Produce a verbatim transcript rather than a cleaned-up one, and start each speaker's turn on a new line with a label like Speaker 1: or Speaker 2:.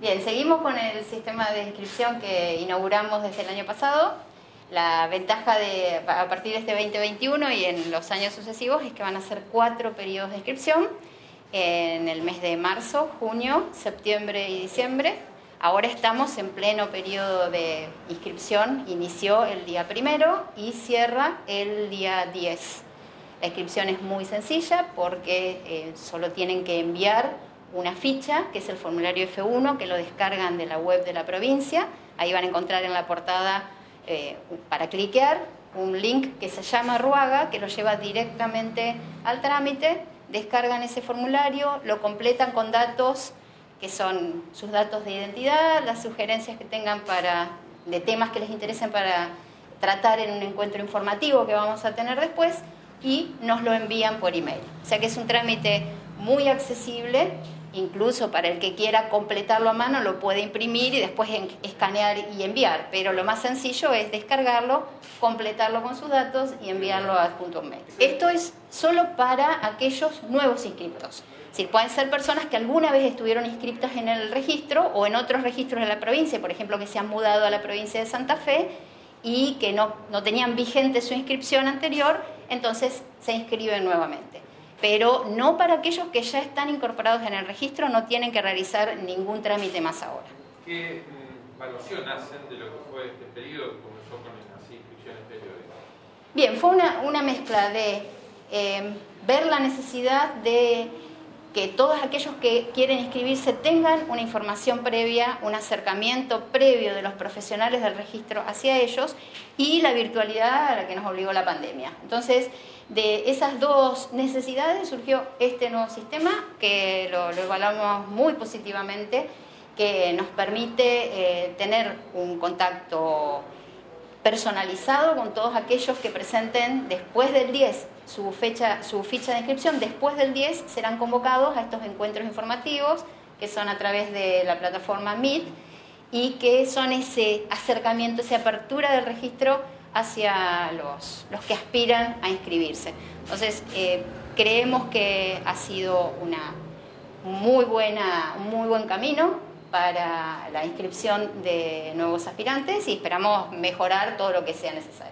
Speaker 1: Bien, seguimos con el sistema de inscripción que inauguramos desde el año pasado. La ventaja de, a partir de este veinte veintiuno y en los años sucesivos es que van a ser cuatro periodos de inscripción en el mes de marzo, junio, septiembre y diciembre. Ahora estamos en pleno periodo de inscripción, inició el día primero y cierra el día diez. La inscripción es muy sencilla porque eh, solo tienen que enviar una ficha, que es el formulario F uno, que lo descargan de la web de la provincia. Ahí van a encontrar en la portada eh, para cliquear un link que se llama Ruaga, que lo lleva directamente al trámite. Descargan ese formulario, lo completan con datos que son sus datos de identidad, las sugerencias que tengan para, de temas que les interesen para tratar en un encuentro informativo que vamos a tener después, y nos lo envían por email. O sea que es un trámite muy accesible, incluso para el que quiera completarlo a mano lo puede imprimir y después escanear y enviar, pero lo más sencillo es descargarlo, completarlo con sus datos y enviarlo adjunto a un mail. Esto es solo para aquellos nuevos inscriptos. Es decir, pueden ser personas que alguna vez estuvieron inscritas en el registro o en otros registros de la provincia, por ejemplo, que se han mudado a la provincia de Santa Fe y que no, no tenían vigente su inscripción anterior, entonces se inscriben nuevamente. Pero no para aquellos que ya están incorporados en el registro, no tienen que realizar ningún trámite más ahora.
Speaker 2: ¿Qué evaluación hacen de lo que fue este periodo que comenzó con las inscripciones periódicas?
Speaker 1: Bien, fue una, una mezcla de eh, ver la necesidad de que todos aquellos que quieren inscribirse tengan una información previa, un acercamiento previo de los profesionales del registro hacia ellos, y la virtualidad a la que nos obligó la pandemia. Entonces, de esas dos necesidades surgió este nuevo sistema que lo, lo evaluamos muy positivamente, que nos permite eh, tener un contacto personalizado con todos aquellos que presenten después del diez su, fecha, su ficha de inscripción. Después del diez serán convocados a estos encuentros informativos que son a través de la plataforma Meet y que son ese acercamiento, esa apertura del registro hacia los, los que aspiran a inscribirse. Entonces, eh, creemos que ha sido una muy buena, un muy buen camino para la inscripción de nuevos aspirantes y esperamos mejorar todo lo que sea necesario.